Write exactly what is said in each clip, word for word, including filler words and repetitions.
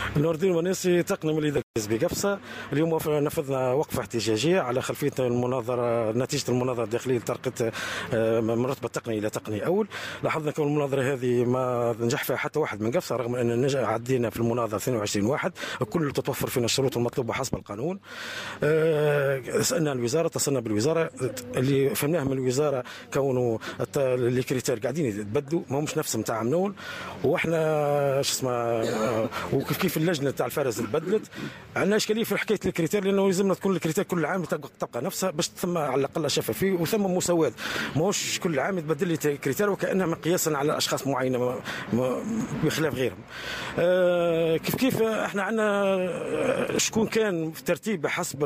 نور الدين المنيسي تقني من الإدارة بقفصة. اليوم نفذنا وقفة احتجاجية على خلفية المناظرة، نتيجة المناظرة الداخلية لترقية من رتبة تقني إلى تقني أول. لاحظنا كون المناظرة هذه ما نجح فيها حتى واحد من قفصة، رغم أن نجح عدينا في المناظرة اثنين وعشرين واحد، كل تتوفر فينا الشروط المطلوبة حسب القانون. سألنا الوزارة، اتصلنا بالوزارة، اللي فهمناه من الوزارة كونه الكريتير قاعدين يتبدلوا، ما همش نفسهم تاع منول، واحنا شو اسمه وكيف كيف اللجنه تاع الفارس تبدلت. عندنا اشكاليه في حكايه الكريتير، لانه يلزمنا تكون الكريتير كل عام تبقى نفسها باش ثم على الاقل شفافيه وثم مساواه، ماهوش كل عام تبدل لي كريتير وكانها مقياسا على اشخاص معينه بخلاف غيرهم. آه كيف كيف احنا عندنا شكون كان في ترتيبه حسب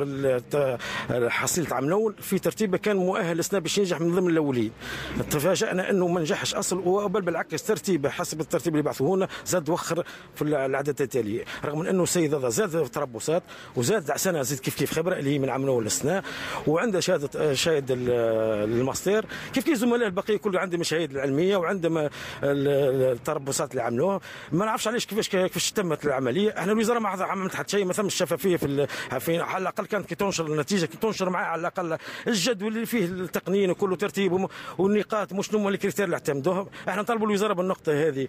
حصيله تاع منول، في ترتيبه كان مؤهل السنه باش ينجح من ضمن الاولين. تفاجئنا انه ما نجحش اصل، وبل بالعكس ترتيبه حسب الترتيب اللي بعثوه لنا زاد وخر في العدد التالي، رغم من انه السيد هذا زاد تربصات وزاد سنه زاد كيف كيف خبره اللي هي من عام منول للسنه، وعنده شهاده شاهد الماستر، كيف كيف زملاء البقيه كله عندهم الشهاده العلميه وعندهم التربصات اللي عملوها. ما نعرفش علاش كيفاش كيفاش تمت العمليه. احنا الوزاره ما عملت حتى شيء، ما ثمش شفافيه في, في على الاقل كانت كي تنشر النتيجه كي تنشر معاه على الاقل الجدول اللي فيه التقنيين وكله ترتيب والنقاط مش نمو الكريتير اللي اعتمدوها. احنا نطالبوا الوزاره بالنقطه هذه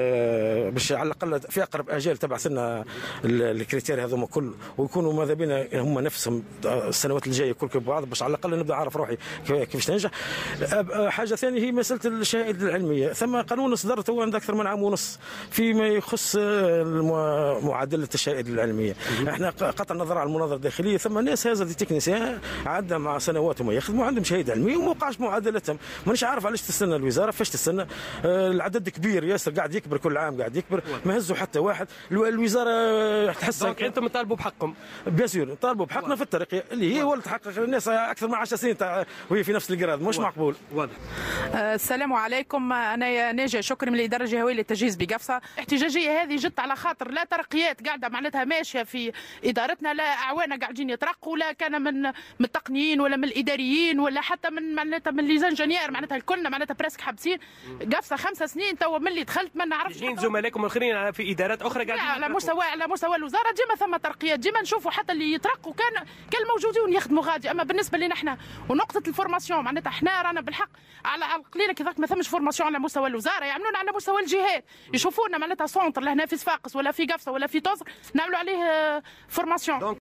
اه باش على الاقل في اقرب اجال تبعث لنا الكريتير هذوما كل، ويكونوا ماذا بينا هم نفسهم السنوات الجايه كل بعض، باش على الاقل نبدا اعرف روحي كيفاش ننجح. حاجه ثانيه هي مساله الشهاده العلميه، ثم قانون صدر تو عند اكثر من عام ونص فيما يخص معادله الشهاده العلميه. احنا قطع النظر على المناظره الداخليه، ثم ناس هذا دي تكنيسيان عندهم مع سنواتهم يخدموا عندهم شهاده علميه وما وقعش معادلتهم. مانيش عارف علاش تستنى الوزاره، فاش تستنى؟ آه العدد كبير ياسر قاعد يكبر، كل عام قاعد يكبر، ما هزوا حتى واحد. الوزاره تحس دونك انتم تطالبوا بحقكم؟ بيان سور نطالبوا بحقنا في الترقيه اللي هي ولا تحقق الناس اكثر من عشر سنين وهي في نفس الجراد، مش مقبول. واضح. آه السلام عليكم، انا ناجي شكري من الاداره الجهويه للتجهيز بقفصه. الاحتجاجيه هذه جت على خاطر لا ترقيات قاعده معناتها ماشيه في ادارتنا، لا اعوان قاعدين يترقوا، لا كان من من التقنيين ولا من الاداريين ولا حتى من معناتها من لي زانجينير، معناتها الكلنا معناتها بريسك حابسين قفصه خمس سنين توا من اللي دخلت ما نعرفش. زملائكم الاخرين في ادارات اخرى قاعدين على مستوى على مستوى الوزاره ديما ثم ترقيات، ديما نشوفوا حتى اللي يترقوا كان كان موجودين يخدموا غادي. اما بالنسبه لنا احنا ونقطه الفورماسيون معناتها احنا رانا بالحق على القليله كذاك ما ثمش فورماسيون على مستوى الوزاره، يعملون على مستوى الجهات، يشوفونا معناتها سونتر لهنا في صفاقس ولا في قفصه ولا في توزر نعملوا عليه فورماسيون.